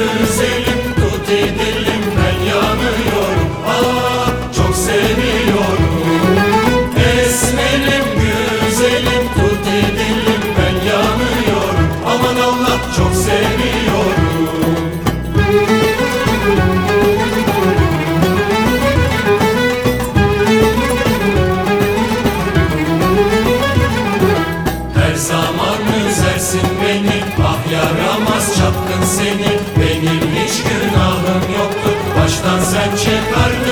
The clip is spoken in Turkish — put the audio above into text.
güzelim, tut dilim, ben yanıyorum. Ah, çok seviyorum. Esmerim güzelim, tut dilim, ben yanıyorum. Aman Allah, çok seviyorum. Her zaman üzersin beni, ah yaramaz çapkın seni. Benim hiç günahım yoktu, baştan sen çıkar